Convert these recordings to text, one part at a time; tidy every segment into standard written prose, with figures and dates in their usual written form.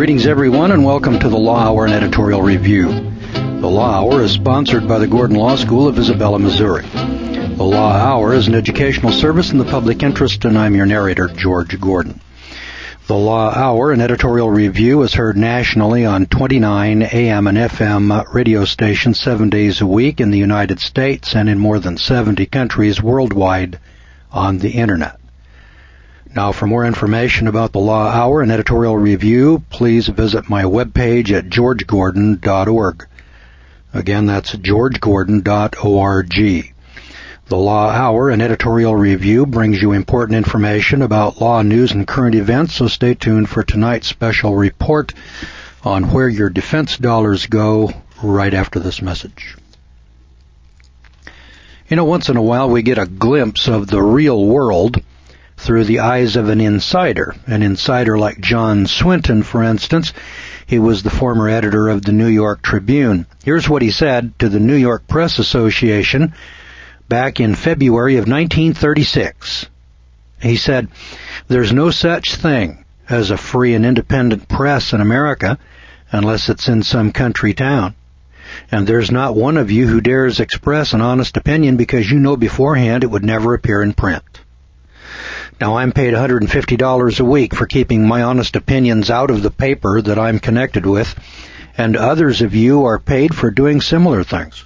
Greetings, everyone, and welcome to the Law Hour and Editorial Review. The Law Hour is sponsored by the Gordon Law School of Isabella, Missouri. The Law Hour is an educational service in the public interest, and I'm your narrator, George Gordon. The Law Hour and Editorial Review is heard nationally on 29 AM and FM radio stations 7 days a week in the United States and in more than 70 countries worldwide on the Internet. Now, for more information about the Law Hour and Editorial Review, please visit my webpage at georgegordon.org. Again, that's georgegordon.org. The Law Hour and Editorial Review brings you important information about law news and current events, so stay tuned for tonight's special report on where your defense dollars go right after this message. You know, once in a while we get a glimpse of the real world through the eyes of an insider like John Swinton, for instance. He was the former editor of the New York Tribune. Here's what he said to the New York Press Association back in February of 1936. He said, "There's no such thing as a free and independent press in America unless it's in some country town. And there's not one of you who dares express an honest opinion because you know beforehand it would never appear in print. Now, I'm paid $150 a week for keeping my honest opinions out of the paper that I'm connected with, and others of you are paid for doing similar things.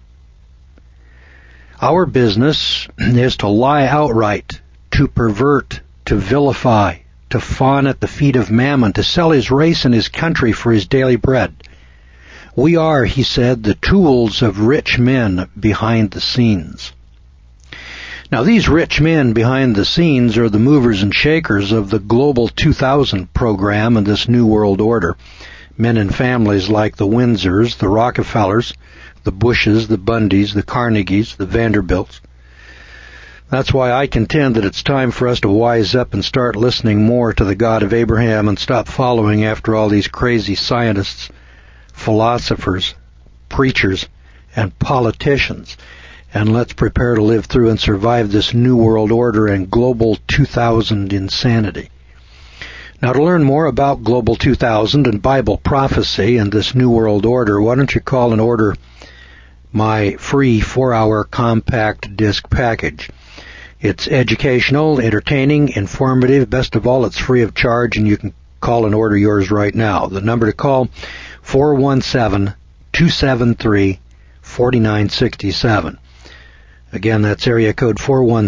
Our business is to lie outright, to pervert, to vilify, to fawn at the feet of Mammon, to sell his race and his country for his daily bread. We are," he said, "the tools of rich men behind the scenes." Now, these rich men behind the scenes are the movers and shakers of the Global 2000 program and this New World Order. Men and families like the Windsors, the Rockefellers, the Bushes, the Bundys, the Carnegies, the Vanderbilts. That's why I contend that it's time for us to wise up and start listening more to the God of Abraham and stop following after all these crazy scientists, philosophers, preachers, and politicians. And let's prepare to live through and survive this New World Order and Global 2000 insanity. Now, to learn more about Global 2000 and Bible prophecy and this New World Order, why don't you call and order my free 4-hour compact disc package. It's educational, entertaining, informative. Best of all, it's free of charge, and you can call and order yours right now. The number to call, 417-273-4967. Again, that's area code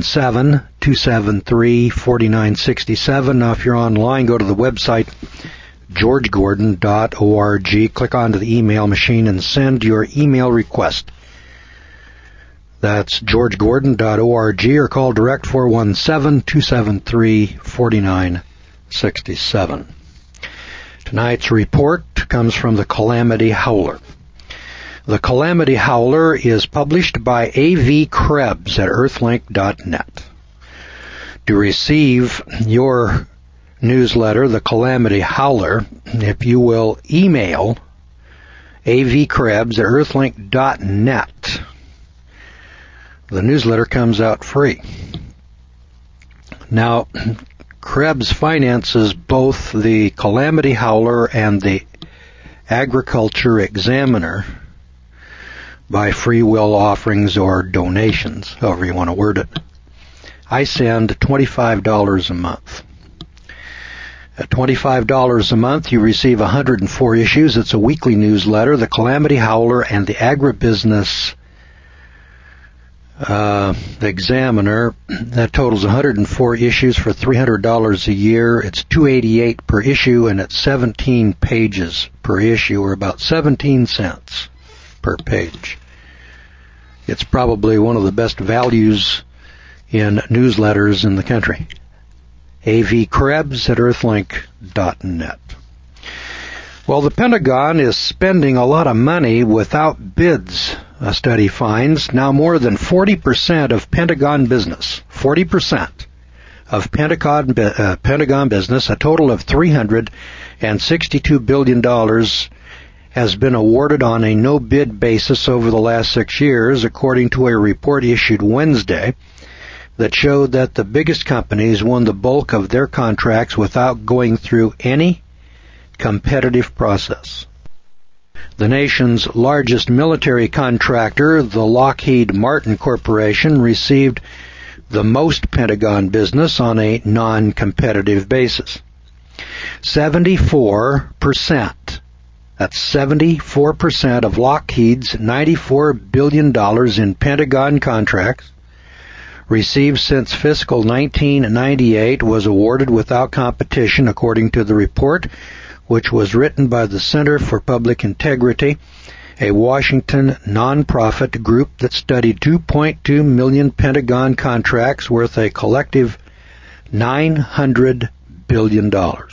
417-273-4967. Now, if you're online, go to the website, georgegordon.org. Click onto the email machine and send your email request. That's georgegordon.org, or call direct 417-273-4967. Tonight's report comes from the Calamity Howler. The Calamity Howler is published by A.V. Krebs at earthlink.net. To receive your newsletter, The Calamity Howler, if you will email A.V. Krebs at earthlink.net, the newsletter comes out free. Now, Krebs finances both the Calamity Howler and the Agriculture Examiner by free will offerings or donations, however you want to word it. I send $25 a month. At $25 a month, you receive 104 issues. It's a weekly newsletter, the Calamity Howler and the Agribusiness Examiner. That totals 104 issues for $300 a year. It's $288 per issue, and it's 17 pages per issue, or about 17 cents per page. It's probably one of the best values in newsletters in the country. A.V. Krebs at earthlink.net. Well, the Pentagon is spending a lot of money without bids, a study finds. Now more than 40% of Pentagon business, 40% of Pentagon business, a total of $362 billion, has been awarded on a no-bid basis over the last 6 years, according to a report issued Wednesday that showed that the biggest companies won the bulk of their contracts without going through any competitive process. The nation's largest military contractor, the Lockheed Martin Corporation, received the most Pentagon business on a non-competitive basis. 74%. That's 74% of Lockheed's $94 billion in Pentagon contracts received since fiscal 1998 was awarded without competition, according to the report, which was written by the Center for Public Integrity, a Washington nonprofit group that studied 2.2 million Pentagon contracts worth a collective $900 billion.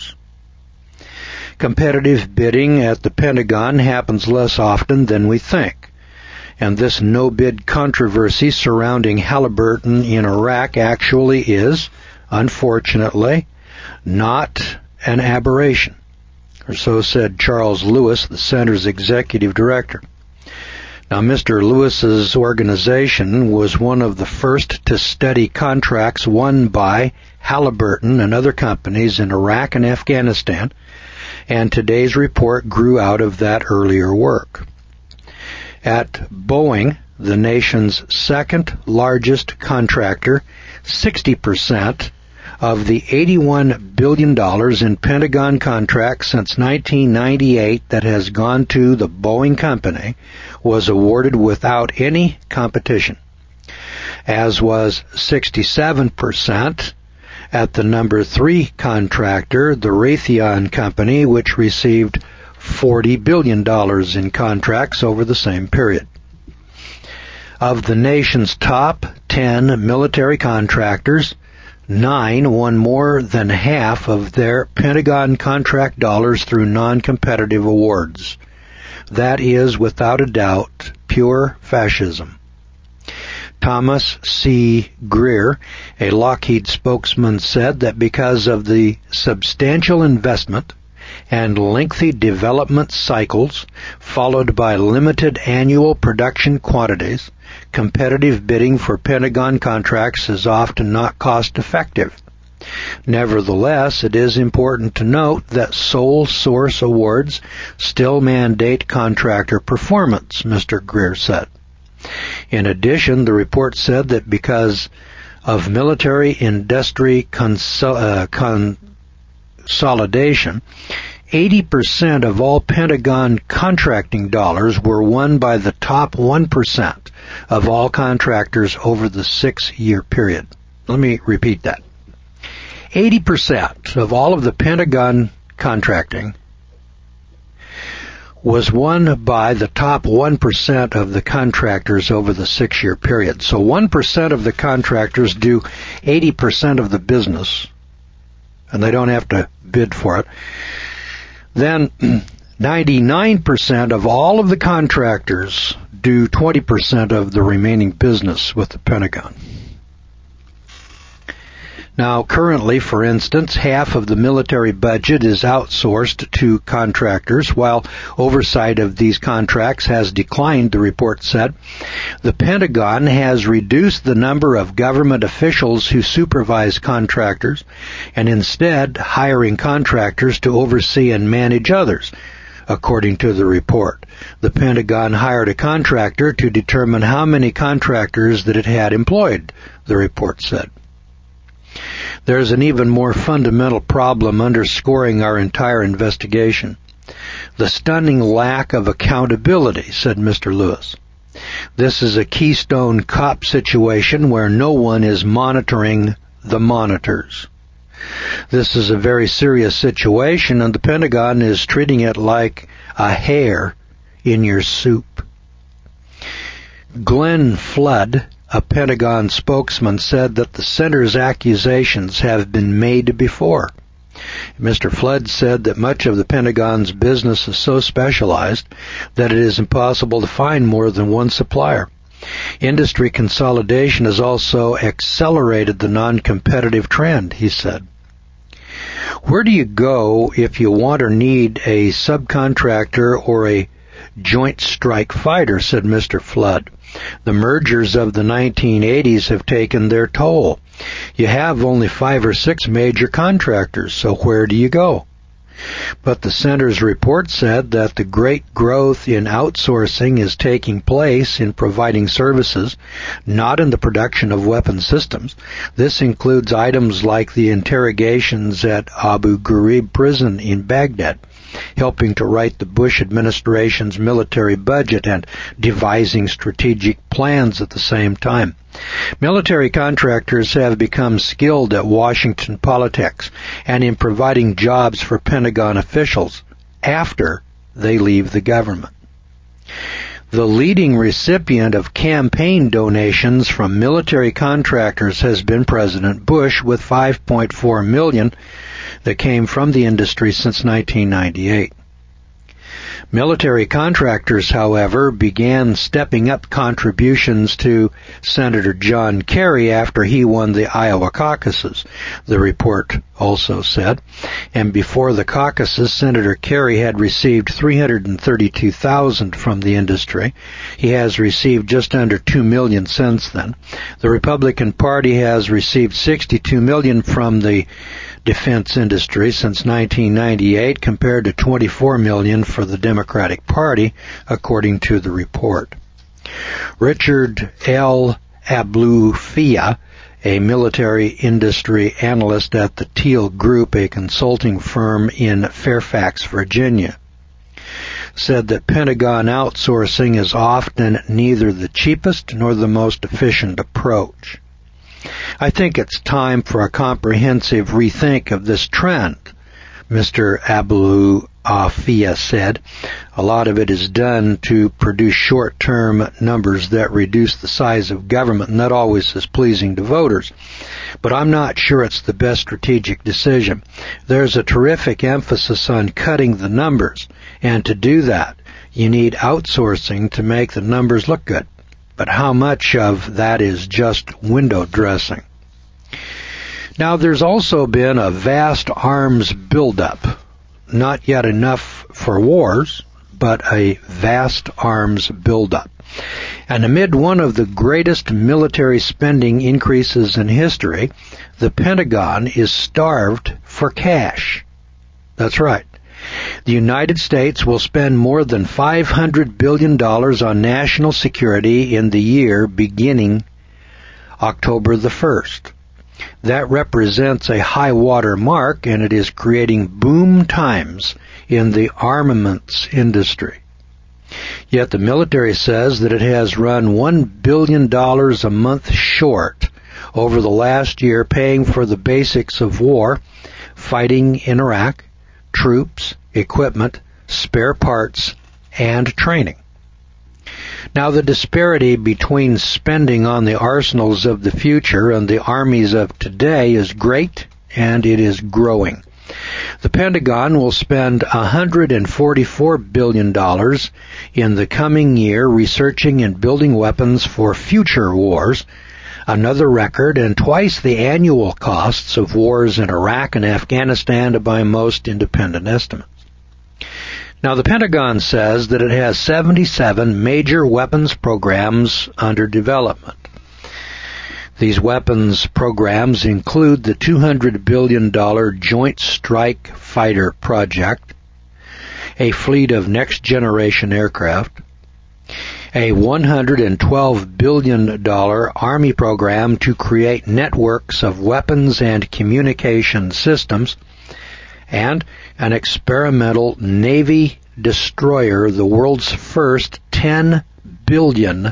Competitive bidding at the Pentagon happens less often than we think, and this no-bid controversy surrounding Halliburton in Iraq actually is, unfortunately, not an aberration, or so said Charles Lewis, the center's executive director. Now, Mr. Lewis's organization was one of the first to study contracts won by Halliburton and other companies in Iraq and Afghanistan, and today's report grew out of that earlier work. At Boeing, the nation's second largest contractor, 60% of the $81 billion in Pentagon contracts since 1998 that has gone to the Boeing Company was awarded without any competition, as was 67% at the number 3 contractor, the Raytheon Company, which received $40 billion in contracts over the same period. Of the nation's top 10 military contractors, 9 won more than half of their Pentagon contract dollars through non-competitive awards. That is, without a doubt, pure fascism. Thomas C. Greer, a Lockheed spokesman, said that because of the substantial investment and lengthy development cycles followed by limited annual production quantities, competitive bidding for Pentagon contracts is often not cost-effective. Nevertheless, it is important to note that sole source awards still mandate contractor performance, Mr. Greer said. In addition, the report said that because of military industry consolidation, 80% of all Pentagon contracting dollars were won by the top 1% of all contractors over the 6-year period. Let me repeat that. 80% of all of the Pentagon contracting was won by the top 1% of the contractors over the 6-year period. So 1% of the contractors do 80% of the business, and they don't have to bid for it. Then 99% of all of the contractors do 20% of the remaining business with the Pentagon. Now, currently, for instance, half of the military budget is outsourced to contractors, while oversight of these contracts has declined, the report said. The Pentagon has reduced the number of government officials who supervise contractors, and instead hiring contractors to oversee and manage others. According to the report, the Pentagon hired a contractor to determine how many contractors that it had employed, the report said. There's an even more fundamental problem underscoring our entire investigation. The stunning lack of accountability, said Mr. Lewis. This is a Keystone Cop situation where no one is monitoring the monitors. This is a very serious situation, and the Pentagon is treating it like a hair in your soup. Glenn Flood, a Pentagon spokesman, said that the center's accusations have been made before. Mr. Flood said that much of the Pentagon's business is so specialized that it is impossible to find more than one supplier. Industry consolidation has also accelerated the non-competitive trend, he said. Where do you go if you want or need a subcontractor or a joint strike fighter, said Mr. Flood. The mergers of the 1980s have taken their toll. You have only 5 or 6 major contractors, so where do you go? But the center's report said that the great growth in outsourcing is taking place in providing services, not in the production of weapon systems. This includes items like the interrogations at Abu Ghraib prison in Baghdad, helping to write the Bush administration's military budget and devising strategic plans at the same time. Military contractors have become skilled at Washington politics and in providing jobs for Pentagon officials after they leave the government. The leading recipient of campaign donations from military contractors has been President Bush, with $5.4 million that came from the industry since 1998. Military contractors, however, began stepping up contributions to Senator John Kerry after he won the Iowa caucuses, the report also said. And before the caucuses, Senator Kerry had received $332,000 from the industry. He has received just under $2 million since then. The Republican Party has received $62 million from the defense industry since 1998, compared to $24 million for the Democratic Party, according to the report. Richard L. Ablufia, a military industry analyst at the Teal Group, a consulting firm in Fairfax, Virginia, said that Pentagon outsourcing is often neither the cheapest nor the most efficient approach. I think it's time for a comprehensive rethink of this trend, Mr. Ablufia said. A lot of it is done to produce short-term numbers that reduce the size of government, and that always is pleasing to voters. But I'm not sure it's the best strategic decision. There's a terrific emphasis on cutting the numbers, and to do that, you need outsourcing to make the numbers look good. But how much of that is just window dressing? Now, there's also been a vast arms buildup. Not yet enough for wars, but a vast arms buildup. And amid one of the greatest military spending increases in history, the Pentagon is starved for cash. That's right. The United States will spend more than $500 billion on national security in the year beginning October the 1st. That represents a high water mark, and it is creating boom times in the armaments industry. Yet the military says that it has run $1 billion a month short over the last year, paying for the basics of war, fighting in Iraq, troops, equipment, spare parts, and training. Now, the disparity between spending on the arsenals of the future and the armies of today is great, and it is growing. The Pentagon will spend $144 billion in the coming year researching and building weapons for future wars, another record and twice the annual costs of wars in Iraq and Afghanistan by most independent estimates. Now, the Pentagon says that it has 77 major weapons programs under development. These weapons programs include the $200 billion Joint Strike Fighter project, a fleet of next-generation aircraft, a $112 billion Army program to create networks of weapons and communication systems, and an experimental Navy destroyer, the world's first $10 billion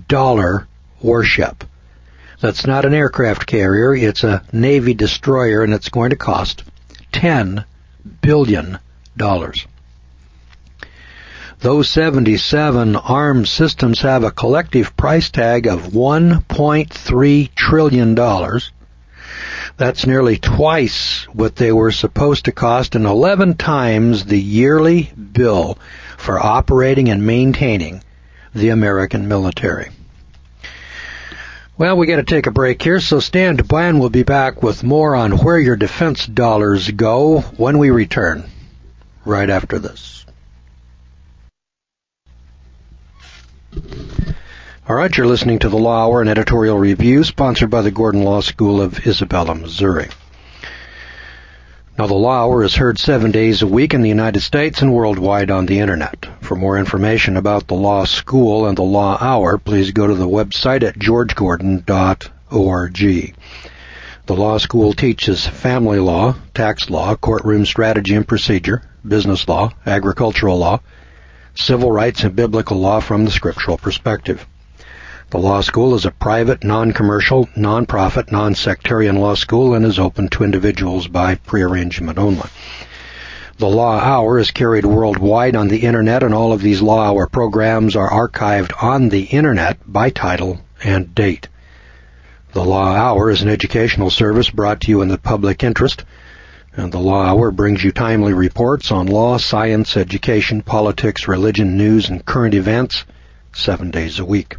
warship. That's not an aircraft carrier, it's a Navy destroyer, and it's going to cost $10 billion. Those 77 armed systems have a collective price tag of $1.3 trillion. That's nearly twice what they were supposed to cost and 11 times the yearly bill for operating and maintaining the American military. Well, we got to take a break here, so stand by and we'll be back with more on where your defense dollars go when we return, right after this. All right, you're listening to the Law Hour, an editorial review sponsored by the Gordon Law School of Isabella, Missouri. Now, the Law Hour is heard 7 days a week in the United States and worldwide on the Internet. For more information about the Law School and the Law Hour, please go to the website at georgegordon.org. The Law School teaches family law, tax law, courtroom strategy and procedure, business law, agricultural law, civil rights and biblical law from the scriptural perspective. The Law School is a private, non-commercial, non-profit, non-sectarian law school and is open to individuals by pre-arrangement only. The Law Hour is carried worldwide on the Internet, and all of these Law Hour programs are archived on the Internet by title and date. The Law Hour is an educational service brought to you in the public interest, and the Law Hour brings you timely reports on law, science, education, politics, religion, news, and current events 7 days a week.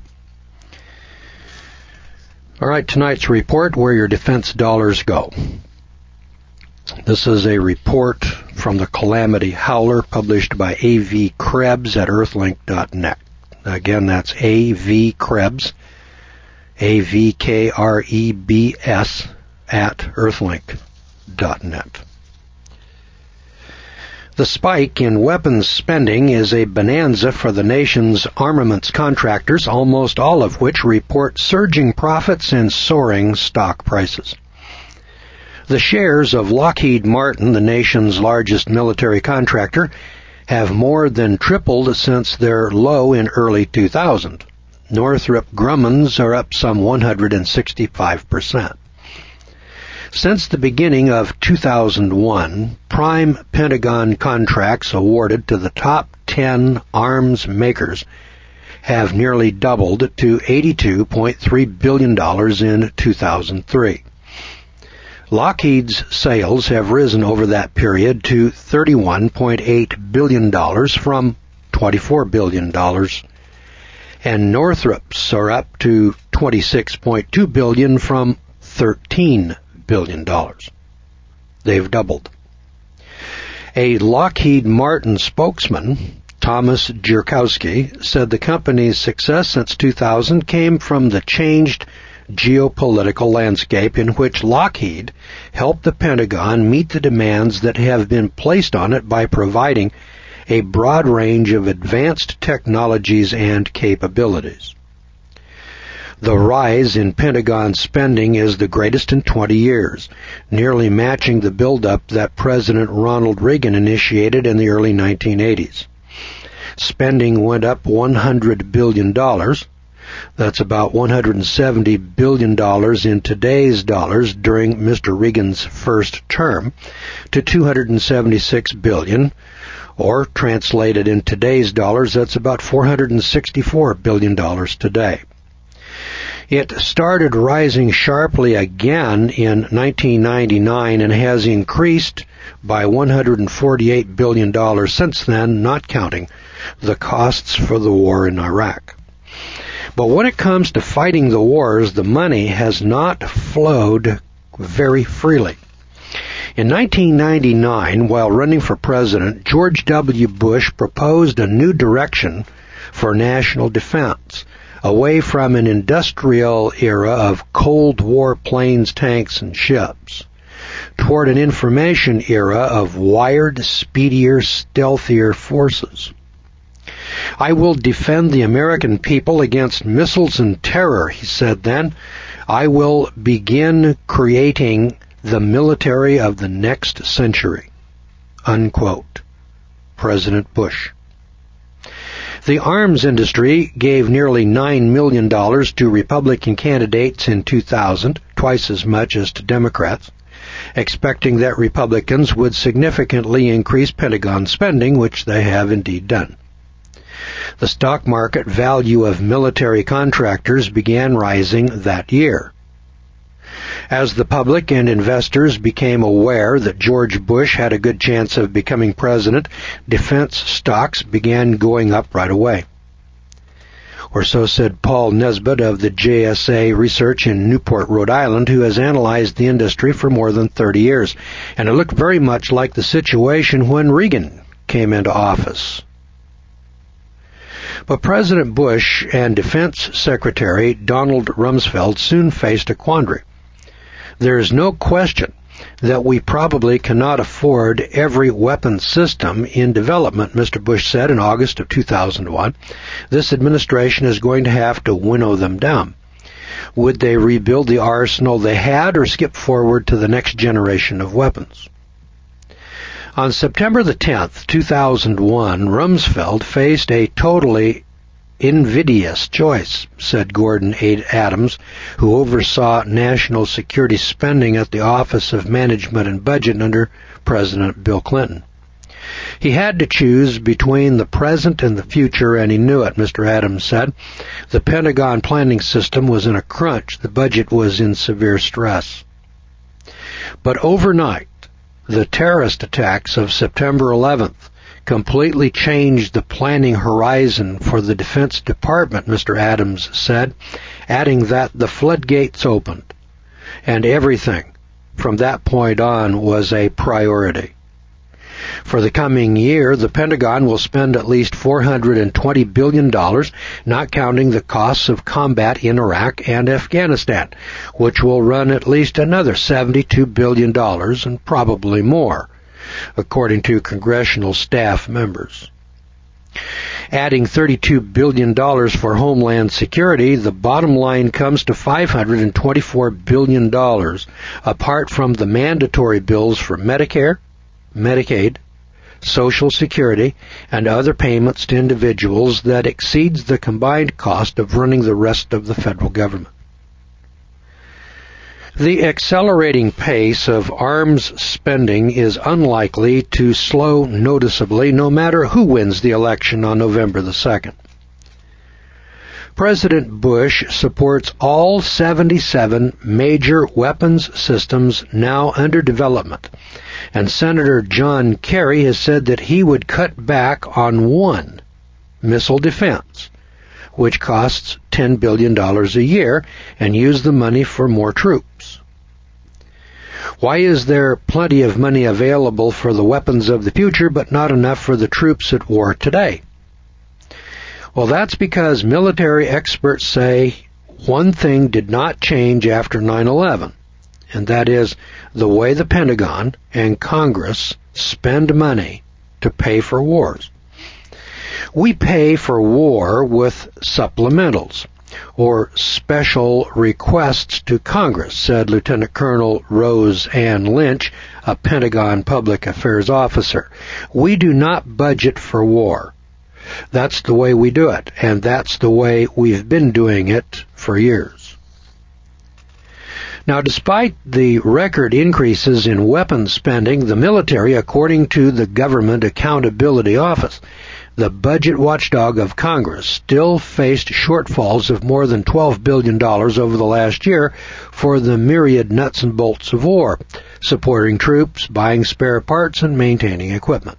All right, tonight's report, where your defense dollars go. This is a report from the Calamity Howler, published by A.V. Krebs at earthlink.net. Again, that's A.V. Krebs, A-V-K-R-E-B-S, at earthlink.net. The spike in weapons spending is a bonanza for the nation's armaments contractors, almost all of which report surging profits and soaring stock prices. The shares of Lockheed Martin, the nation's largest military contractor, have more than tripled since their low in early 2000. Northrop Grumman's are up some 165%. Since the beginning of 2001, prime Pentagon contracts awarded to the top 10 arms makers have nearly doubled to $82.3 billion in 2003. Lockheed's sales have risen over that period to $31.8 billion from $24 billion, and Northrop's are up to $26.2 billion from $13 billion. They've doubled. A Lockheed Martin spokesman, Thomas Jerkowski, said the company's success since 2000 came from the changed geopolitical landscape in which Lockheed helped the Pentagon meet the demands that have been placed on it by providing a broad range of advanced technologies and capabilities. The rise in Pentagon spending is the greatest in 20 years, nearly matching the buildup that President Ronald Reagan initiated in the early 1980s. Spending went up $100 billion. That's about $170 billion in today's dollars during Mr. Reagan's first term, to $276 billion, or translated in today's dollars, that's about $464 billion today. It started rising sharply again in 1999 and has increased by $148 billion since then, not counting the costs for the war in Iraq. But when it comes to fighting the wars, the money has not flowed very freely. In 1999, while running for president, George W. Bush proposed a new direction for national defense, away from an industrial era of Cold War planes, tanks, and ships, toward an information era of wired, speedier, stealthier forces. I will defend the American people against missiles and terror, he said then. I will begin creating the military of the next century. Unquote. President Bush. The arms industry gave nearly $9 million to Republican candidates in 2000, twice as much as to Democrats, expecting that Republicans would significantly increase Pentagon spending, which they have indeed done. The stock market value of military contractors began rising that year. As the public and investors became aware that George Bush had a good chance of becoming president, defense stocks began going up right away. Or so said Paul Nesbitt of the JSA Research in Newport, Rhode Island, who has analyzed the industry for more than 30 years. And it looked very much like the situation when Reagan came into office. But President Bush and Defense Secretary Donald Rumsfeld soon faced a quandary. There is no question that we probably cannot afford every weapon system in development, Mr. Bush said in August of 2001. This administration is going to have to winnow them down. Would they rebuild the arsenal they had or skip forward to the next generation of weapons? On September the 10th, 2001, Rumsfeld faced a totally invidious choice, said Gordon Adams, who oversaw national security spending at the Office of Management and Budget under President Bill Clinton. He had to choose between the present and the future, and he knew it, Mr. Adams said. The Pentagon planning system was in a crunch. The budget was in severe stress. But overnight, the terrorist attacks of September 11th completely changed the planning horizon for the Defense Department, Mr. Adams said, adding that the floodgates opened, and everything from that point on was a priority. For the coming year, the Pentagon will spend at least $420 billion, not counting the costs of combat in Iraq and Afghanistan, which will run at least another $72 billion and probably more, according to congressional staff members. Adding $32 billion for Homeland Security, the bottom line comes to $524 billion, apart from the mandatory bills for Medicare, Medicaid, Social Security, and other payments to individuals that exceeds the combined cost of running the rest of the federal government. The accelerating pace of arms spending is unlikely to slow noticeably no matter who wins the election on November the 2nd. President Bush supports all 77 major weapons systems now under development, and Senator John Kerry has said that he would cut back on one, missile defense, which costs $10 billion a year, and use the money for more troops. Why is there plenty of money available for the weapons of the future, but not enough for the troops at war today? Well, that's because military experts say one thing did not change after 9/11, and that is the way the Pentagon and Congress spend money to pay for wars. We pay for war with supplementals, or special requests to Congress, said Lieutenant Colonel Rose Ann Lynch, a Pentagon public affairs officer. We do not budget for war. That's the way we do it, and that's the way we've been doing it for years. Now, despite the record increases in weapons spending, the military, according to the Government Accountability Office, the budget watchdog of Congress, still faced shortfalls of more than $12 billion over the last year for the myriad nuts and bolts of war, supporting troops, buying spare parts, and maintaining equipment.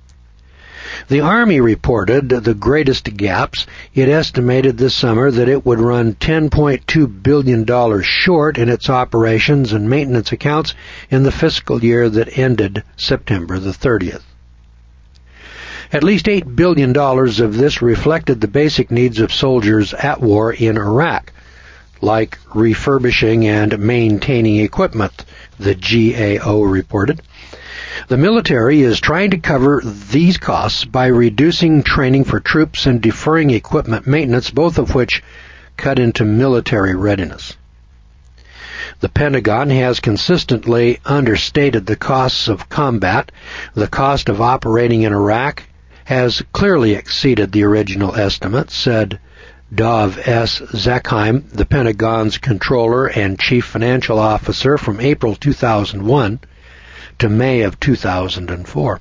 The Army reported the greatest gaps. It estimated this summer that it would run $10.2 billion short in its operations and maintenance accounts in the fiscal year that ended September the 30th. At least $8 billion of this reflected the basic needs of soldiers at war in Iraq, like refurbishing and maintaining equipment, the GAO reported. The military is trying to cover these costs by reducing training for troops and deferring equipment maintenance, both of which cut into military readiness. The Pentagon has consistently understated the costs of combat. The cost of operating in Iraq has clearly exceeded the original estimate, said Dov S. Zakheim, the Pentagon's controller and chief financial officer from April 2001 to May of 2004.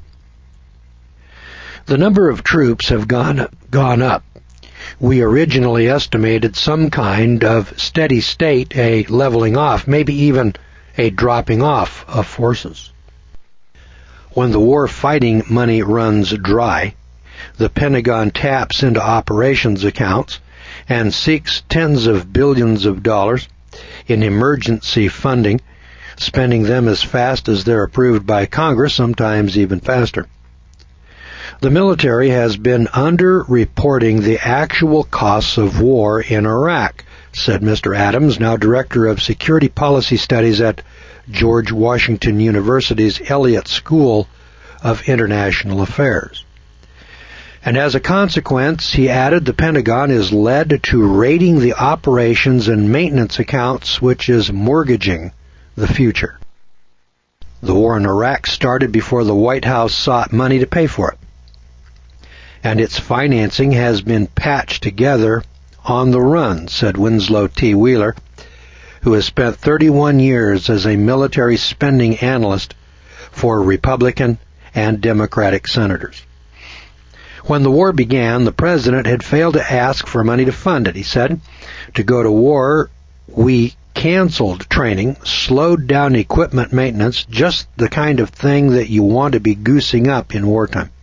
The number of troops have gone up. We originally estimated some kind of steady state, a leveling off, maybe even a dropping off of forces. When the war fighting money runs dry, the Pentagon taps into operations accounts and seeks tens of billions of dollars in emergency funding, spending them as fast as they're approved by Congress, sometimes even faster. The military has been under-reporting the actual costs of war in Iraq, said Mr. Adams, now Director of Security Policy Studies at George Washington University's Elliott School of International Affairs. And as a consequence, he added, the Pentagon is led to raiding the operations and maintenance accounts, which is mortgaging the future. The war in Iraq started before the White House sought money to pay for it. And its financing has been patched together on the run, said Winslow T. Wheeler, who has spent 31 years as a military spending analyst for Republican and Democratic senators. When the war began, the president had failed to ask for money to fund it. He said, to go to war, we canceled training, slowed down equipment maintenance, just the kind of thing that you want to be goosing up in wartime.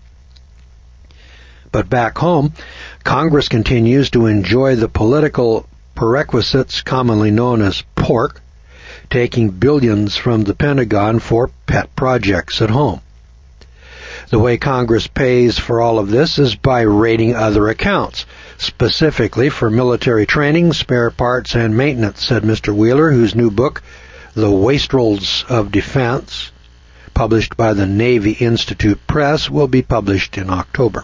But back home, Congress continues to enjoy the political perquisites commonly known as pork, taking billions from the Pentagon for pet projects at home. The way Congress pays for all of this is by raiding other accounts, specifically for military training, spare parts, and maintenance, said Mr. Wheeler, whose new book, The Wastrels of Defense, published by the Navy Institute Press, will be published in October.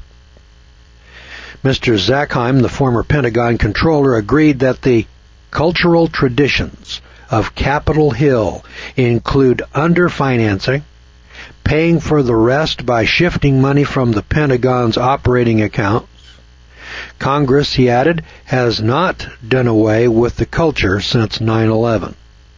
Mr. Zackheim, the former Pentagon controller, agreed that the cultural traditions of Capitol Hill include underfinancing, paying for the rest by shifting money from the Pentagon's operating accounts. Congress, he added, has not done away with the culture since 9/11.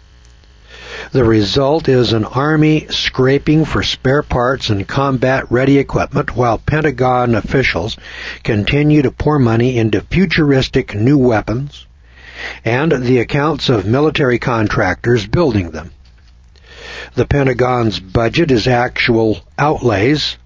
The result is an Army scraping for spare parts and combat-ready equipment while Pentagon officials continue to pour money into futuristic new weapons and the accounts of military contractors building them. The Pentagon's budget is in actual outlays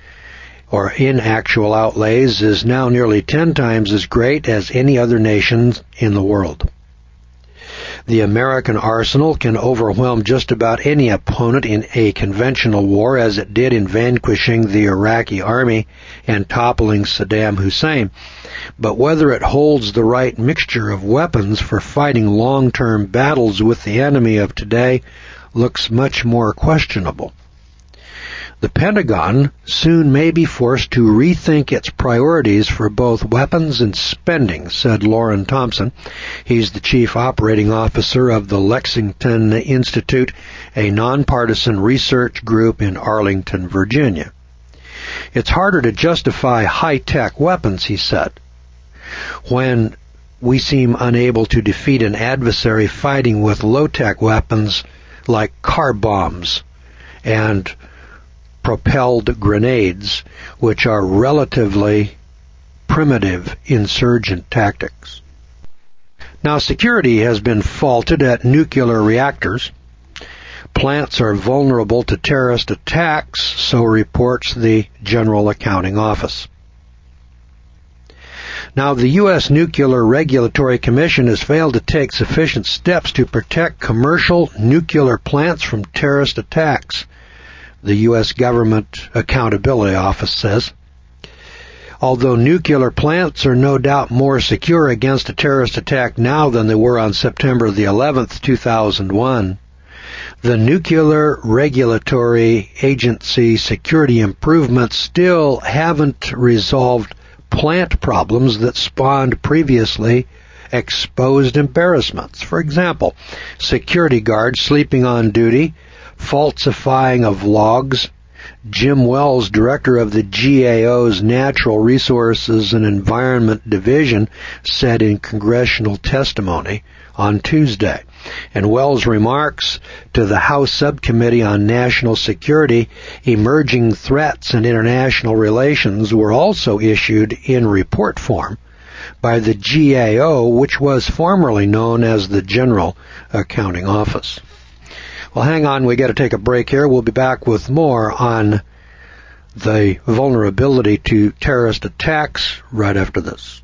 is now nearly 10 times as great as any other nation in the world. The American arsenal can overwhelm just about any opponent in a conventional war, as it did in vanquishing the Iraqi army and toppling Saddam Hussein. But whether it holds the right mixture of weapons for fighting long-term battles with the enemy of today looks much more questionable. The Pentagon soon may be forced to rethink its priorities for both weapons and spending, said Lauren Thompson. He's the chief operating officer of the Lexington Institute, a nonpartisan research group in Arlington, Virginia. It's harder to justify high-tech weapons, he said, when we seem unable to defeat an adversary fighting with low-tech weapons like car bombs and propelled grenades, which are relatively primitive insurgent tactics. Now, security has been faulted at nuclear reactors. Plants are vulnerable to terrorist attacks, so reports the General Accounting Office. Now, the U.S. Nuclear Regulatory Commission has failed to take sufficient steps to protect commercial nuclear plants from terrorist attacks, the U.S. Government Accountability Office says. Although nuclear plants are no doubt more secure against a terrorist attack now than they were on September the 11th, 2001, the Nuclear Regulatory Agency security improvements still haven't resolved plant problems that spawned previously exposed embarrassments. For example, security guards sleeping on duty, falsifying of logs. Jim Wells, director of the GAO's Natural Resources and Environment Division, said in congressional testimony on Tuesday. And Wells' remarks to the House Subcommittee on National Security, Emerging Threats and International Relations were also issued in report form by the GAO, which was formerly known as the General Accounting Office. Well, hang on, we got to take a break here. We'll be back with more on the vulnerability to terrorist attacks right after this.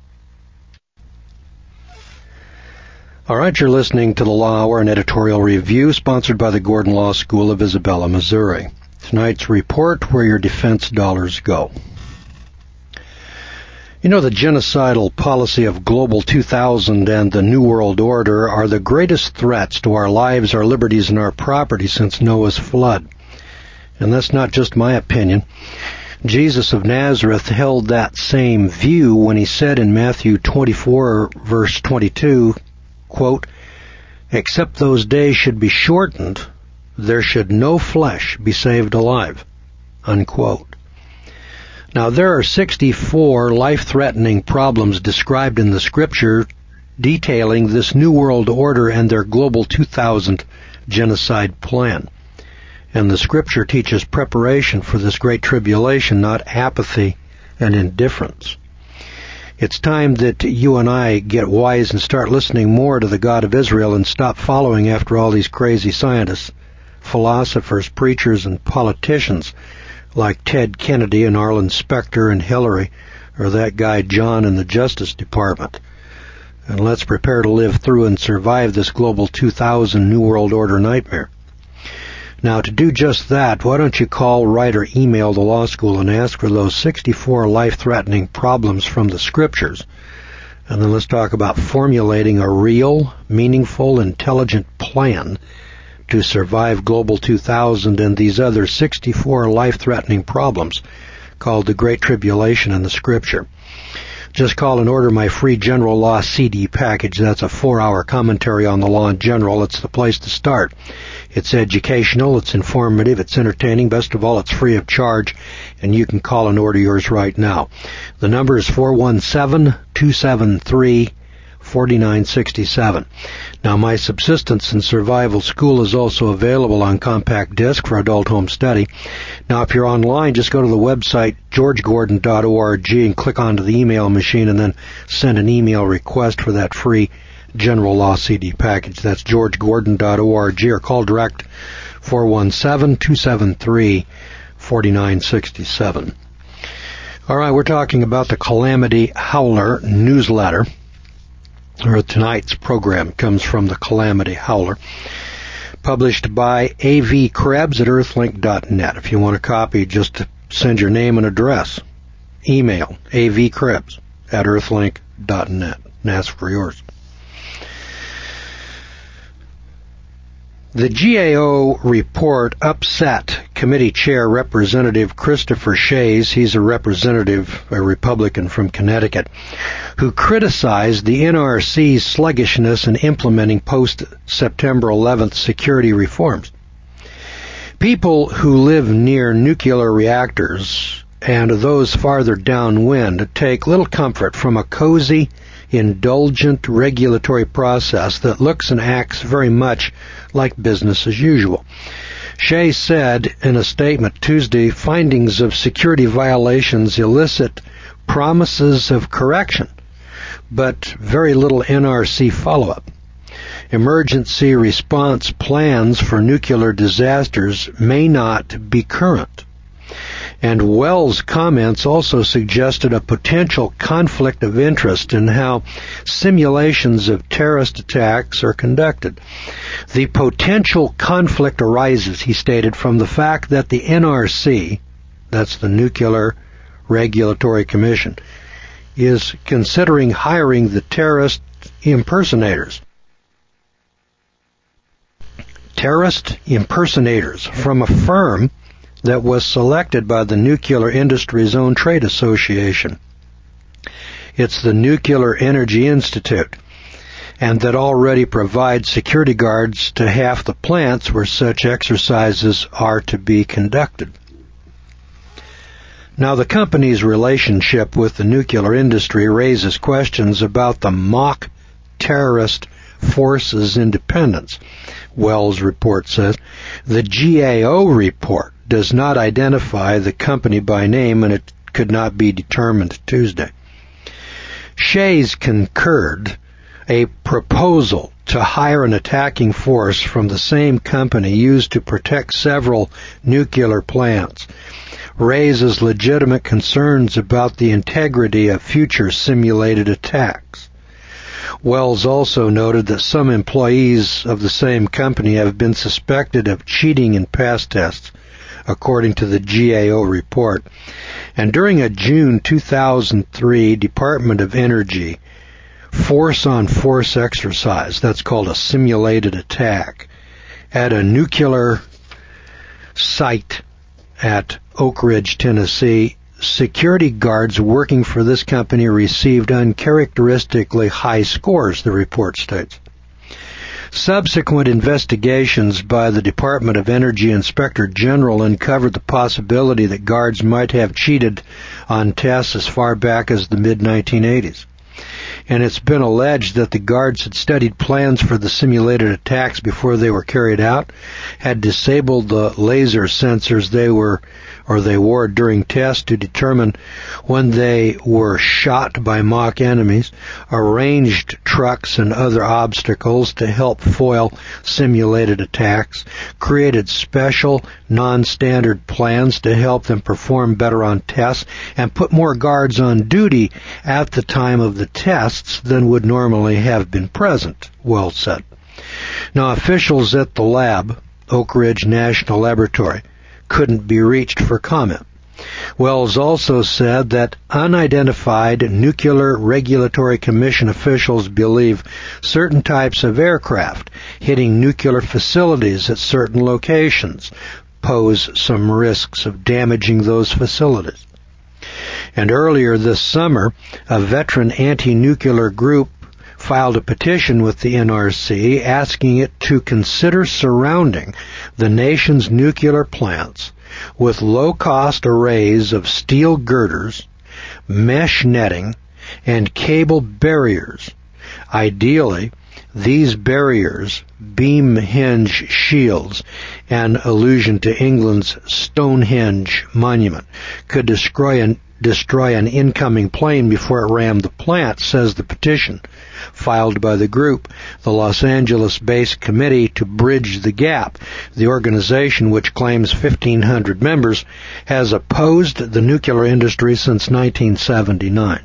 All right, you're listening to the Law Hour, an editorial review sponsored by the Gordon Law School of Isabella, Missouri. Tonight's report, Where Your Defense Dollars Go. You know, the genocidal policy of Global 2000 and the New World Order are the greatest threats to our lives, our liberties, and our property since Noah's flood. And that's not just my opinion. Jesus of Nazareth held that same view when he said in Matthew 24, verse 22, quote, "Except those days should be shortened, there should no flesh be saved alive," unquote. Now, there are 64 life-threatening problems described in the Scripture detailing this New World Order and their Global 2000 genocide plan. And the Scripture teaches preparation for this great tribulation, not apathy and indifference. It's time that you and I get wise and start listening more to the God of Israel and stop following after all these crazy scientists, philosophers, preachers, and politicians like Ted Kennedy and Arlen Specter and Hillary, or that guy John in the Justice Department. And let's prepare to live through and survive this Global 2000 New World Order nightmare. Now, to do just that, why don't you call, write, or email the law school and ask for those 64 life-threatening problems from the Scriptures. And then let's talk about formulating a real, meaningful, intelligent plan to survive Global 2000 and these other 64 life-threatening problems called the Great Tribulation in the Scripture. Just call and order my free General Law CD package. That's a 4-hour commentary on the law in general. It's the place to start. It's educational, it's informative, it's entertaining. Best of all, it's free of charge, and you can call and order yours right now. The number is 417-273-4967. Now, my Subsistence and Survival School is also available on compact disc for adult home study. Now, if you're online, just go to the website georgegordon.org and click onto the email machine and then send an email request for that free General Law CD package. That's georgegordon.org, or call direct 417-273-4967. All right, we're talking about the Calamity Howler newsletter. Or tonight's program comes from the Calamity Howler, published by A.V. Krebs at earthlink.net. If you want a copy, just send your name and address. Email avkrebs at earthlink.net and ask for yours. The GAO report upset committee chair Representative Christopher Shays, he's a representative, a Republican from Connecticut, who criticized the NRC's sluggishness in implementing post-September 11th security reforms. People who live near nuclear reactors and those farther downwind take little comfort from a cozy, indulgent regulatory process that looks and acts very much like business as usual. Shea said in a statement Tuesday, findings of security violations elicit promises of correction, but very little NRC follow-up. Emergency response plans for nuclear disasters may not be current. And Wells' comments also suggested a potential conflict of interest in how simulations of terrorist attacks are conducted. The potential conflict arises, he stated, from the fact that the NRC, that's the Nuclear Regulatory Commission, is considering hiring the terrorist impersonators. Terrorist impersonators from a firm that was selected by the Nuclear Industries' own trade association. It's the Nuclear Energy Institute, and that already provides security guards to half the plants where such exercises are to be conducted. Now, the company's relationship with the nuclear industry raises questions about the mock terrorist force's independence. Wells' report says the GAO report does not identify the company by name, and it could not be determined Tuesday. Shays concurred a proposal to hire an attacking force from the same company used to protect several nuclear plants raises legitimate concerns about the integrity of future simulated attacks. Wells also noted that some employees of the same company have been suspected of cheating in past tests, according to the GAO report, And during a June 2003 Department of Energy force-on-force exercise, that's called a simulated attack, at a nuclear site at Oak Ridge, Tennessee, security guards working for this company received uncharacteristically high scores, the report states. Subsequent investigations by the Department of Energy Inspector General uncovered the possibility that guards might have cheated on tests as far back as the mid-1980s. And it's been alleged that the guards had studied plans for the simulated attacks before they were carried out, had disabled the laser sensors they wore during tests to determine when they were shot by mock enemies, arranged trucks and other obstacles to help foil simulated attacks, created special non-standard plans to help them perform better on tests, and put more guards on duty at the time of the tests than would normally have been present, Wells said. Now, officials at the lab, Oak Ridge National Laboratory, couldn't be reached for comment. Wells also said that unidentified Nuclear Regulatory Commission officials believe certain types of aircraft hitting nuclear facilities at certain locations pose some risks of damaging those facilities. And earlier this summer, a veteran anti-nuclear group filed a petition with the NRC asking it to consider surrounding the nation's nuclear plants with low-cost arrays of steel girders, mesh netting, and cable barriers. Ideally, these barriers, beam hinge shields, an allusion to England's Stonehenge monument, could destroy an incoming plane before it rammed the plant, says the petition filed by the group, the Los Angeles-based Committee to Bridge the Gap. The organization, which claims 1,500 members, has opposed the nuclear industry since 1979.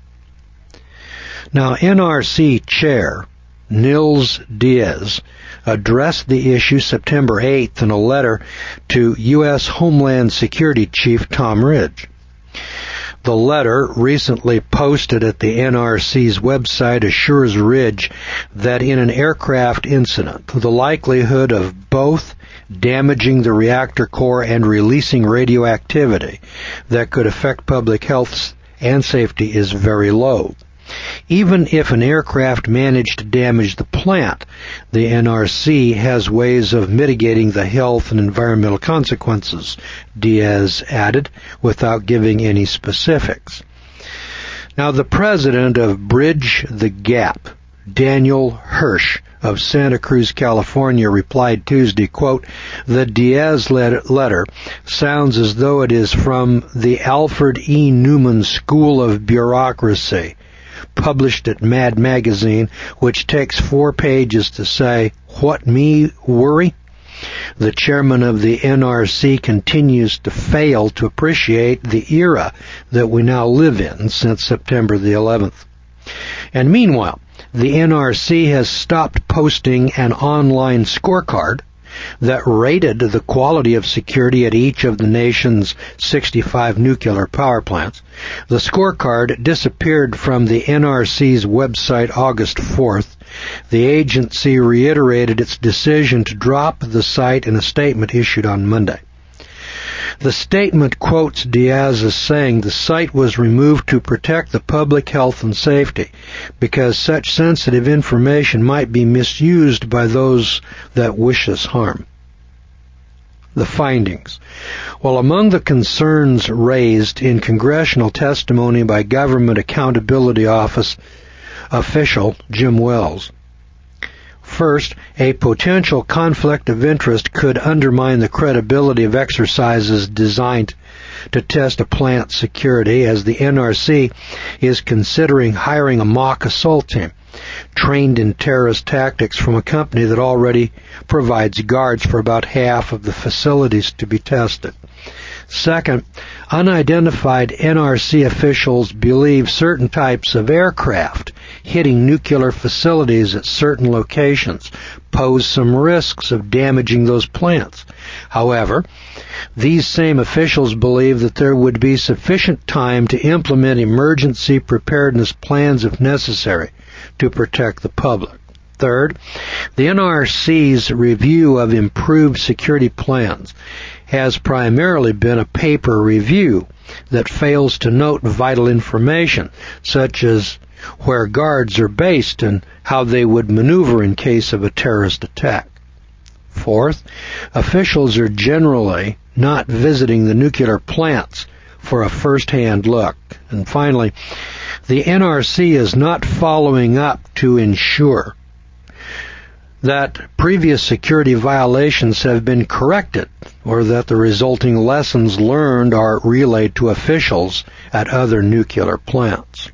Now, NRC Chair Nils Diaz addressed the issue September 8th in a letter to U.S. Homeland Security Chief Tom Ridge. The letter, recently posted at the NRC's website, assures Ridge that in an aircraft incident, the likelihood of both damaging the reactor core and releasing radioactivity that could affect public health and safety is very low. Even if an aircraft managed to damage the plant, the NRC has ways of mitigating the health and environmental consequences, Diaz added, without giving any specifics. Now, the president of Bridge the Gap, Daniel Hirsch of Santa Cruz, California, replied Tuesday, quote, "The Diaz letter sounds as though it is from the Alfred E. Newman School of Bureaucracy, published at Mad Magazine, which takes 4 pages to say, 'What me worry?' The chairman of the NRC continues to fail to appreciate the era that we now live in since September the 11th. And meanwhile, the NRC has stopped posting an online scorecard that rated the quality of security at each of the nation's 65 nuclear power plants. The scorecard disappeared from the NRC's website August 4th. The agency reiterated its decision to drop the site in a statement issued on Monday. The statement quotes Diaz as saying the site was removed to protect the public health and safety because such sensitive information might be misused by those that wish us harm. The findings. Well, among the concerns raised in congressional testimony by Government Accountability Office official Jim Wells. First, a potential conflict of interest could undermine the credibility of exercises designed to test a plant's security, as the NRC is considering hiring a mock assault team trained in terrorist tactics from a company that already provides guards for about half of the facilities to be tested. Second, unidentified NRC officials believe certain types of aircraft hitting nuclear facilities at certain locations pose some risks of damaging those plants. However, these same officials believe that there would be sufficient time to implement emergency preparedness plans if necessary to protect the public. Third, the NRC's review of improved security plans has primarily been a paper review that fails to note vital information, such as where guards are based and how they would maneuver in case of a terrorist attack. Fourth, officials are generally not visiting the nuclear plants for a first-hand look. And finally, the NRC is not following up to ensure that previous security violations have been corrected or that the resulting lessons learned are relayed to officials at other nuclear plants.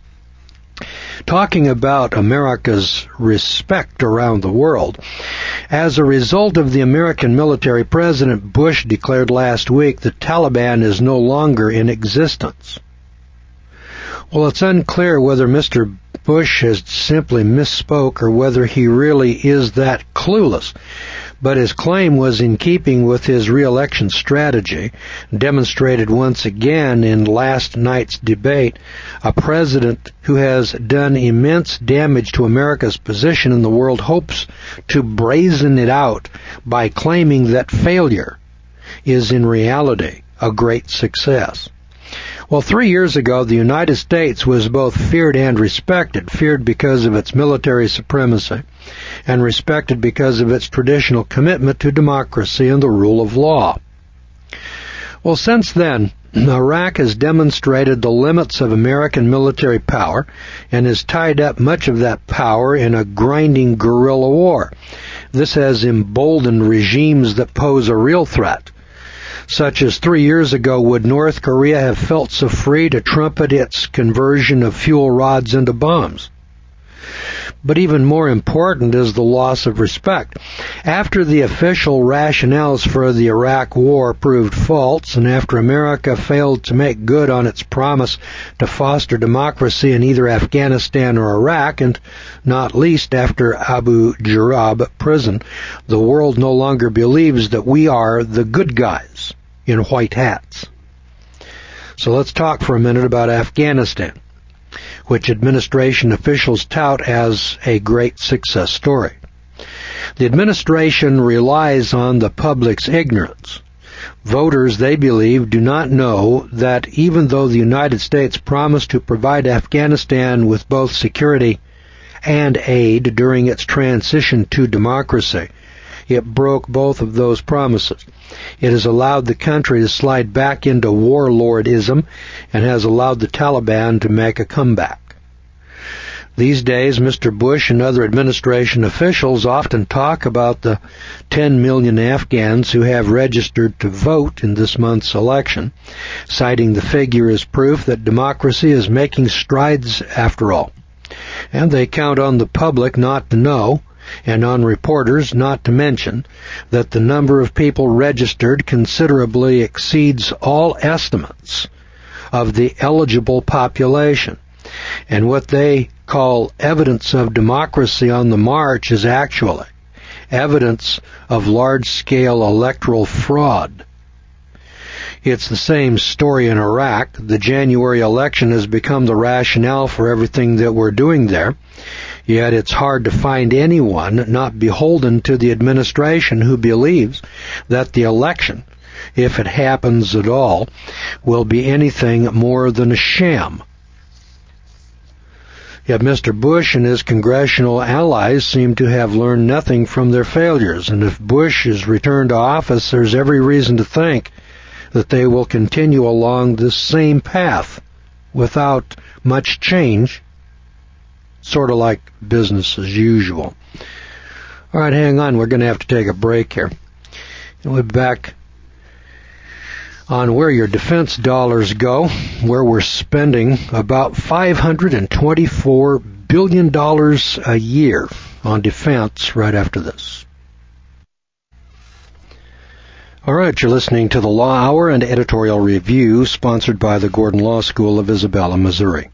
Talking about America's respect around the world, as a result of the American military, President Bush declared last week the Taliban is no longer in existence. Well, it's unclear whether Mr. Bush has simply misspoke or whether he really is that clueless, but his claim was in keeping with his re-election strategy, demonstrated once again in last night's debate. A president who has done immense damage to America's position in the world hopes to brazen it out by claiming that failure is in reality a great success. Well, 3 years ago, the United States was both feared and respected, feared because of its military supremacy, and respected because of its traditional commitment to democracy and the rule of law. Well, since then, Iraq has demonstrated the limits of American military power and has tied up much of that power in a grinding guerrilla war. This has emboldened regimes that pose a real threat, such as 3 years ago would North Korea have felt so free to trumpet its conversion of fuel rods into bombs. But even more important is the loss of respect. After the official rationales for the Iraq War proved false, and after America failed to make good on its promise to foster democracy in either Afghanistan or Iraq, and not least after Abu Ghraib prison, the world no longer believes that we are the good guys in white hats. So let's talk for a minute about Afghanistan, which administration officials tout as a great success story. The administration relies on the public's ignorance. Voters, they believe, do not know that even though the United States promised to provide Afghanistan with both security and aid during its transition to democracy, it broke both of those promises. It has allowed the country to slide back into warlordism and has allowed the Taliban to make a comeback. These days, Mr. Bush and other administration officials often talk about the 10 million Afghans who have registered to vote in this month's election, citing the figure as proof that democracy is making strides after all. And they count on the public not to know, and on reporters not to mention, that the number of people registered considerably exceeds all estimates of the eligible population. And what they call evidence of democracy on the march is actually evidence of large-scale electoral fraud. It's the same story in Iraq. The January election has become the rationale for everything that we're doing there. Yet it's hard to find anyone not beholden to the administration who believes that the election, if it happens at all, will be anything more than a sham. Yet Mr. Bush and his congressional allies seem to have learned nothing from their failures, and if Bush is returned to office, there's every reason to think that they will continue along this same path without much change, sort of like business as usual. All right, hang on. We're going to have to take a break here. And we'll be back on where your defense dollars go, where we're spending about $524 billion a year on defense right after this. All right, you're listening to the Law Hour and Editorial Review, sponsored by the Gordon Law School of Isabella, Missouri.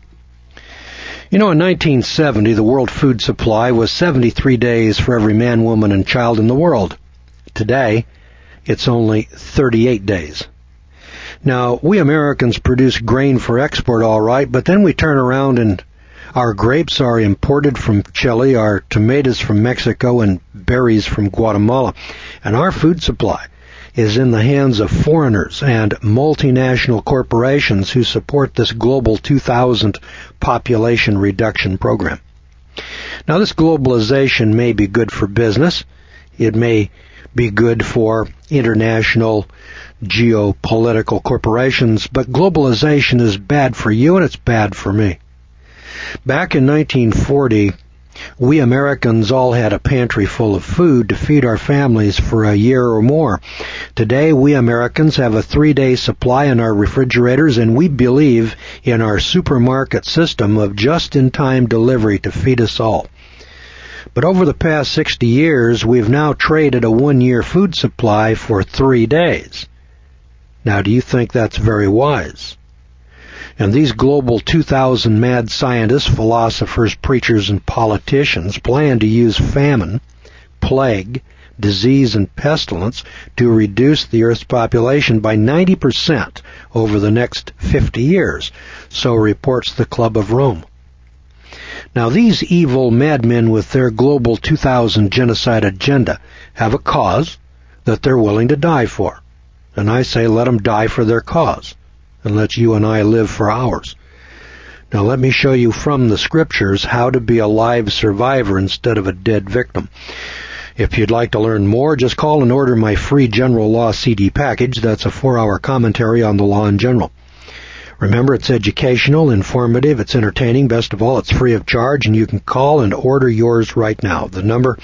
You know, in 1970, the world food supply was 73 days for every man, woman, and child in the world. Today, it's only 38 days. Now, we Americans produce grain for export, all right, but then we turn around and our grapes are imported from Chile, our tomatoes from Mexico, and berries from Guatemala. And our food supply is in the hands of foreigners and multinational corporations who support this Global 2000 population reduction program. Now, this globalization may be good for business. It may be good for international geopolitical corporations, but globalization is bad for you and it's bad for me. Back in 1940, we Americans all had a pantry full of food to feed our families for a year or more. Today, we Americans have a 3-day supply in our refrigerators, and we believe in our supermarket system of just-in-time delivery to feed us all. But over the past 60 years, we've now traded a 1-year food supply for 3 days. Now, do you think that's very wise? And these Global 2000 mad scientists, philosophers, preachers, and politicians plan to use famine, plague, disease, and pestilence to reduce the Earth's population by 90% over the next 50 years, so reports the Club of Rome. Now, these evil madmen with their Global 2000 genocide agenda have a cause that they're willing to die for. And I say let them die for their cause, and let you and I live for ours. Now let me show you from the Scriptures how to be a live survivor instead of a dead victim. If you'd like to learn more, just call and order my free General Law CD package. That's a 4-hour commentary on the law in general. Remember, it's educational, informative, it's entertaining. Best of all, it's free of charge, and you can call and order yours right now. The number,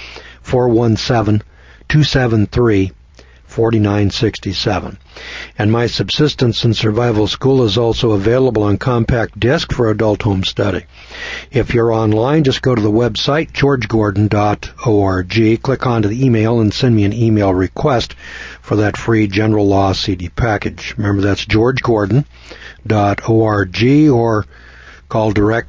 417-273-4967. And my Subsistence and Survival School is also available on compact disc for adult home study. If you're online, just go to the website, georgegordon.org, click onto the email, and send me an email request for that free General Law CD package. Remember, that's georgegordon.org, or call direct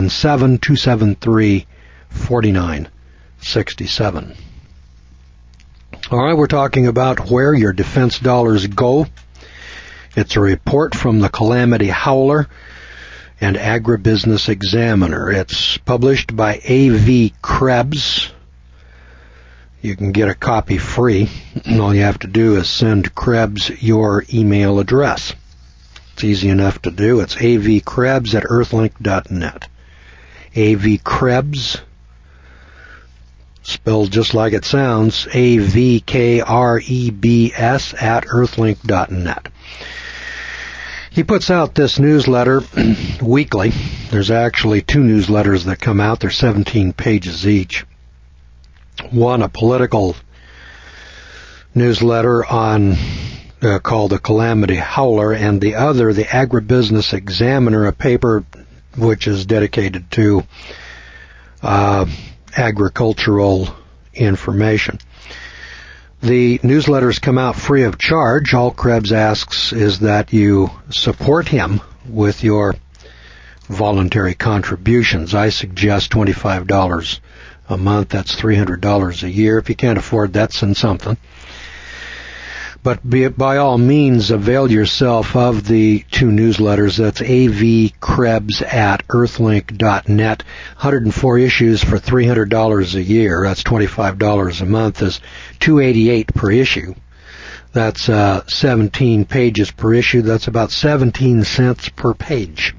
417-273-4967. All right, we're talking about where your defense dollars go. It's a report from the Calamity Howler and Agribusiness Examiner. It's published by A.V. Krebs. You can get a copy free, and all you have to do is send Krebs your email address. It's easy enough to do. It's avkrebs@earthlink.net. A.V. Krebs, spelled just like it sounds, AVKREBS @earthlink.net. He puts out this newsletter weekly. There's actually 2 newsletters that come out. They're 17 pages each. One, a political newsletter on called the Calamity Howler, and the other, the Agribusiness Examiner, a paper which is dedicated to agricultural information. The newsletters come out free of charge. All Krebs asks is that you support him with your voluntary contributions. I suggest $25 a month. That's $300 a year. If you can't afford that, send something. But by all means, avail yourself of the 2 newsletters. That's avkrebs@earthlink.net. 104 issues for $300 a year. That's $25 a month. Is $288 per issue. That's 17 pages per issue. That's about 17 cents per page.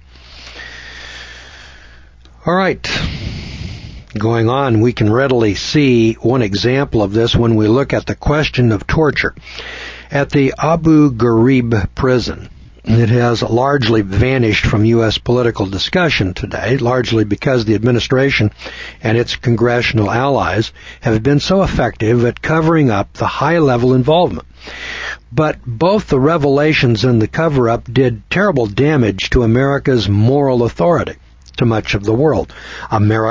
All right. Going on, we can readily see one example of this when we look at the question of torture. At the Abu Ghraib prison, it has largely vanished from U.S. political discussion today, largely because the administration and its congressional allies have been so effective at covering up the high-level involvement. But both the revelations and the cover-up did terrible damage to America's moral authority to much of the world. America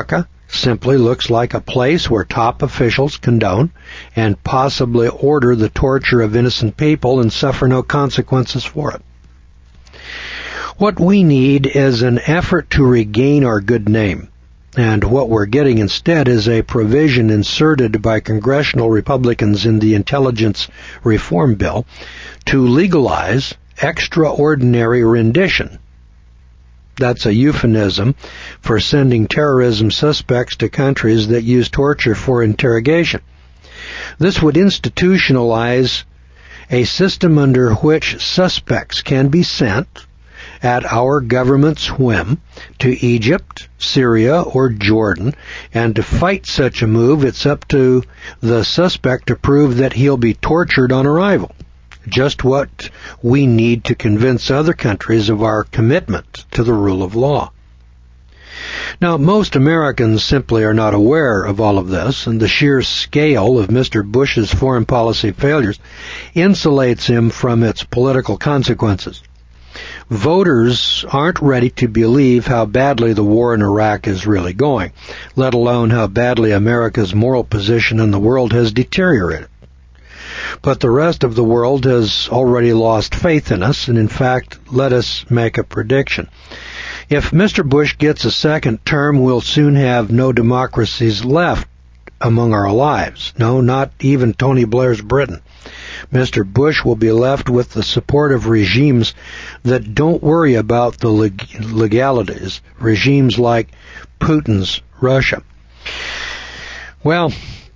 simply looks like a place where top officials condone and possibly order the torture of innocent people and suffer no consequences for it. What we need is an effort to regain our good name, and what we're getting instead is a provision inserted by congressional Republicans in the Intelligence Reform Bill to legalize extraordinary rendition. That's a euphemism for sending terrorism suspects to countries that use torture for interrogation. This would institutionalize a system under which suspects can be sent at our government's whim to Egypt, Syria, or Jordan, and to fight such a move, it's up to the suspect to prove that he'll be tortured on arrival. Just what we need to convince other countries of our commitment to the rule of law. Now, most Americans simply are not aware of all of this, and the sheer scale of Mr. Bush's foreign policy failures insulates him from its political consequences. Voters aren't ready to believe how badly the war in Iraq is really going, let alone how badly America's moral position in the world has deteriorated. But the rest of the world has already lost faith in us, and in fact, let us make a prediction. If Mr. Bush gets a second term, we'll soon have no democracies left among our lives. No, not even Tony Blair's Britain. Mr. Bush will be left with the support of regimes that don't worry about the legalities, regimes like Putin's Russia. Well,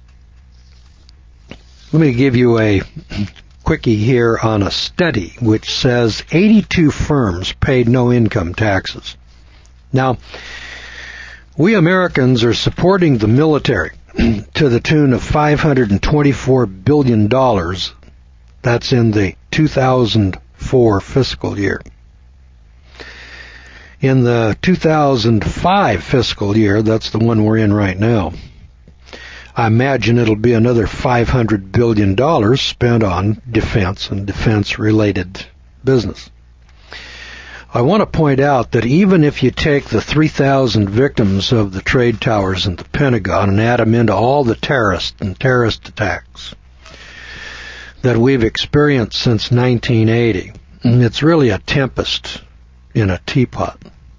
let me give you a quickie here on a study which says 82 firms paid no income taxes. Now, we Americans are supporting the military to the tune of $524 billion. That's in the 2004 fiscal year. In the 2005 fiscal year, that's the one we're in right now, I imagine it'll be another $500 billion spent on defense and defense-related business. I want to point out that even if you take the 3,000 victims of the trade towers in the Pentagon and add them into all the terrorist attacks that we've experienced since 1980, it's really a tempest in a teapot.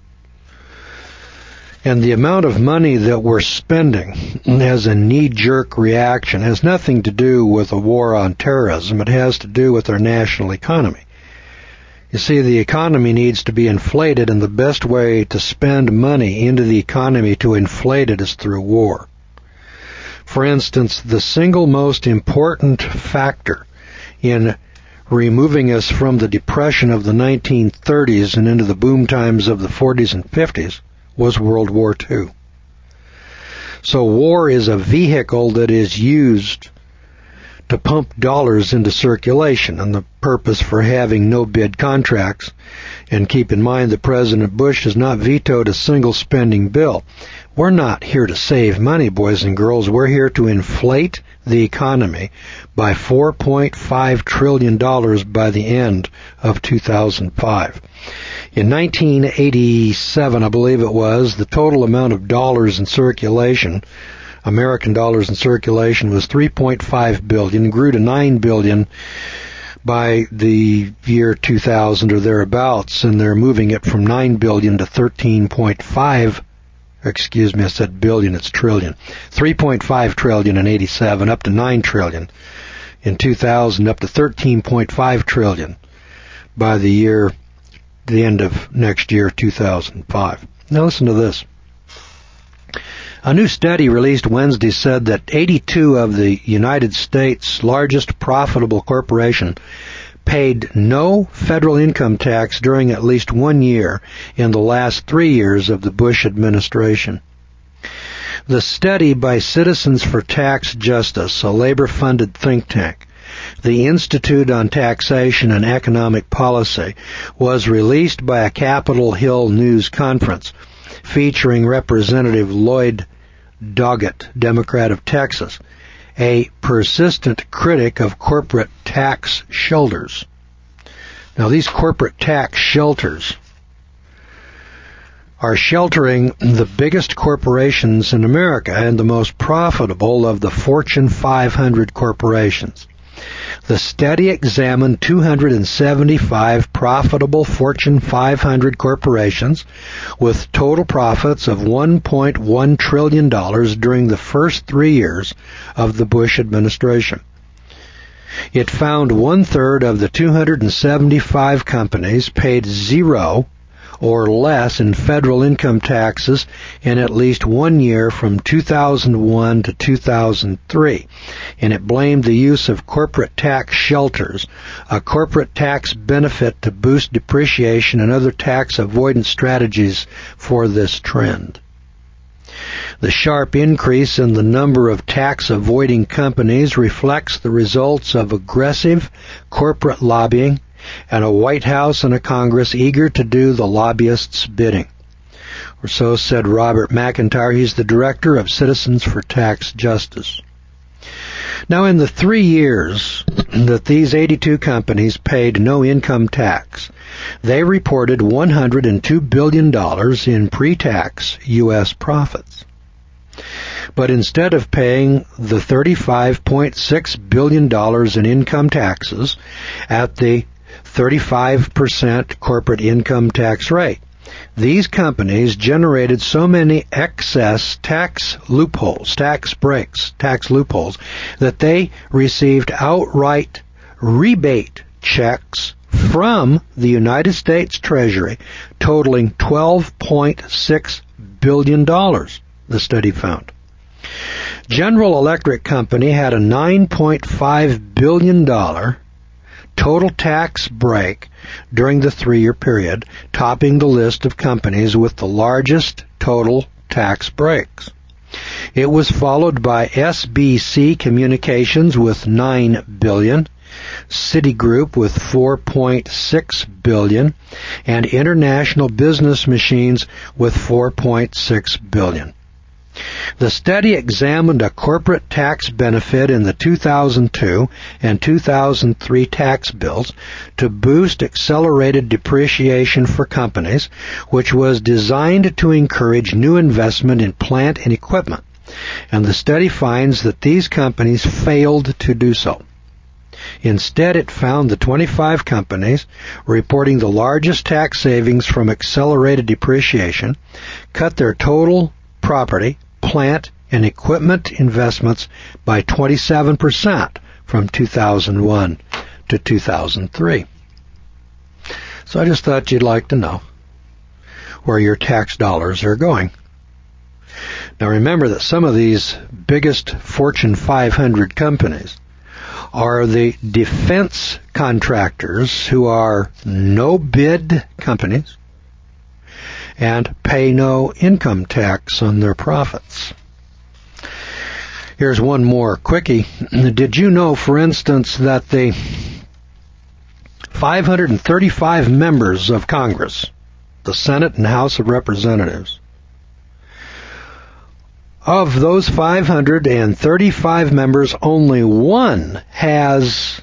And the amount of money that we're spending as a knee-jerk reaction has nothing to do with a war on terrorism. It has to do with our national economy. You see, the economy needs to be inflated, and the best way to spend money into the economy to inflate it is through war. For instance, the single most important factor in removing us from the depression of the 1930s and into the boom times of the 40s and 50s was World War II. So war is a vehicle that is used to pump dollars into circulation, and the purpose for having no-bid contracts. And keep in mind that President Bush has not vetoed a single spending bill. We're not here to save money, boys and girls. We're here to inflate the economy by $4.5 trillion by the end of 2005. In 1987, I believe it was, the total amount of dollars in circulation, American dollars in circulation, was $3.5 billion, grew to $9 billion by the year 2000 or thereabouts, and they're moving it from $9 billion to 13.5. Excuse me, I said billion, it's trillion. 3.5 trillion in 87, up to 9 trillion in 2000, up to 13.5 trillion by the end of next year, 2005. Now listen to this. A new study released Wednesday said that 82 of the United States' largest profitable corporations paid no federal income tax during at least 1 year in the last 3 years of the Bush administration. The study by Citizens for Tax Justice, a labor-funded think tank, the Institute on Taxation and Economic Policy, was released by a Capitol Hill news conference featuring Representative Lloyd Doggett, Democrat of Texas, a persistent critic of corporate tax shelters. Now, these corporate tax shelters are sheltering the biggest corporations in America and the most profitable of the Fortune 500 corporations. The study examined 275 profitable Fortune 500 corporations with total profits of $1.1 trillion during the first 3 years of the Bush administration. It found 1/3 of the 275 companies paid zero or less in federal income taxes in at least 1 year from 2001 to 2003, and it blamed the use of corporate tax shelters, a corporate tax benefit, to boost depreciation and other tax avoidance strategies for this trend. The sharp increase in the number of tax-avoiding companies reflects the results of aggressive corporate lobbying and a White House and a Congress eager to do the lobbyists' bidding. Or so said Robert McIntyre. He's the director of Citizens for Tax Justice. Now, in the 3 years that these 82 companies paid no income tax, they reported $102 billion in pre-tax U.S. profits. But instead of paying the $35.6 billion in income taxes at the 35% corporate income tax rate, these companies generated so many excess tax loopholes, tax loopholes, that they received outright rebate checks from the United States Treasury totaling $12.6 billion, the study found. General Electric Company had a $9.5 billion total tax break during the 3-year period, topping the list of companies with the largest total tax breaks. It was followed by SBC Communications with $9 billion, Citigroup with $4.6 billion, and International Business Machines with $4.6 billion. The study examined a corporate tax benefit in the 2002 and 2003 tax bills to boost accelerated depreciation for companies, which was designed to encourage new investment in plant and equipment. And the study finds that these companies failed to do so. Instead, it found the 25 companies reporting the largest tax savings from accelerated depreciation cut their total property, plant, and equipment investments by 27% from 2001 to 2003. So I just thought you'd like to know where your tax dollars are going. Now remember that some of these biggest Fortune 500 companies are the defense contractors who are no-bid companies and pay no income tax on their profits. Here's one more quickie. Did you know, for instance, that the 535 members of Congress, the Senate and House of Representatives, of those 535 members, only one has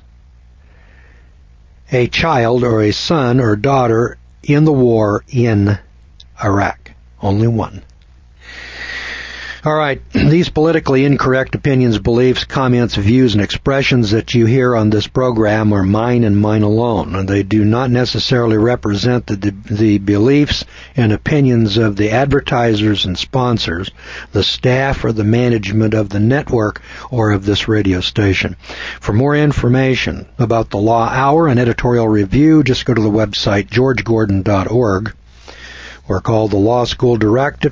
a child or a son or daughter in the war in Iraq. Only one. All right, these politically incorrect opinions, beliefs, comments, views, and expressions that you hear on this program are mine and mine alone, and they do not necessarily represent the beliefs and opinions of the advertisers and sponsors, the staff or the management of the network or of this radio station. For more information about the Law Hour and editorial review, just go to the website georgegordon.org. or call the Law School Direct at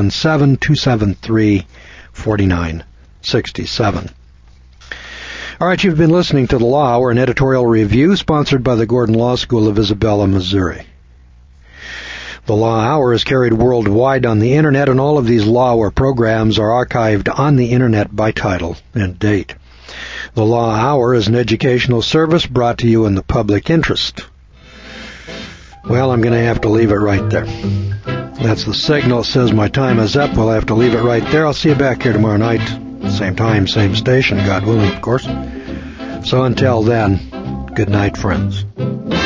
417-273-4967. All right, you've been listening to the Law Hour, an editorial review sponsored by the Gordon Law School of Isabella, Missouri. The Law Hour is carried worldwide on the Internet, and all of these Law Hour programs are archived on the Internet by title and date. The Law Hour is an educational service brought to you in the public interest. Well, I'm going to have to leave it right there. That's the signal that says my time is up. We'll have to leave it right there. I'll see you back here tomorrow night. Same time, same station, God willing, of course. So until then, good night, friends.